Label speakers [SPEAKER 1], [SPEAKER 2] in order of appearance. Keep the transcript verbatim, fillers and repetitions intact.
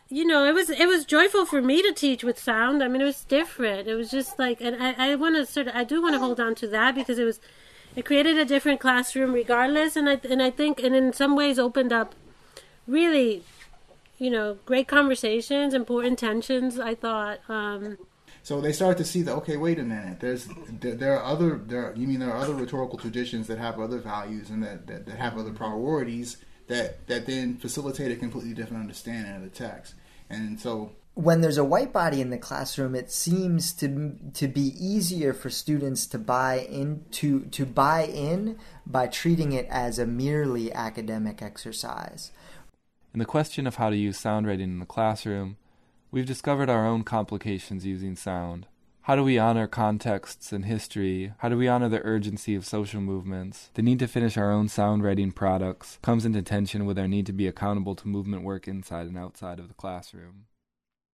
[SPEAKER 1] you know, it was it was joyful for me to teach with sound. I mean, it was different. It was just like, and I, I want to sort of, I do want to hold on to that because it was, it created a different classroom regardless, and I and I think, and in some ways opened up really, you know, great conversations, important tensions. I thought. Um,
[SPEAKER 2] So they started to see that, okay, wait a minute. There's there, there are other there. Are, you mean there are other rhetorical traditions that have other values and that, that, that have other priorities that that then facilitate a completely different understanding of the text. And so
[SPEAKER 3] when there's a white body in the classroom, it seems to to be easier for students to buy in to to buy in by treating it as a merely academic exercise.
[SPEAKER 4] In the question of how to use sound writing in the classroom, we've discovered our own complications using sound. How do we honor contexts and history? How do we honor the urgency of social movements? The need to finish our own sound writing products comes into tension with our need to be accountable to movement work inside and outside of the classroom.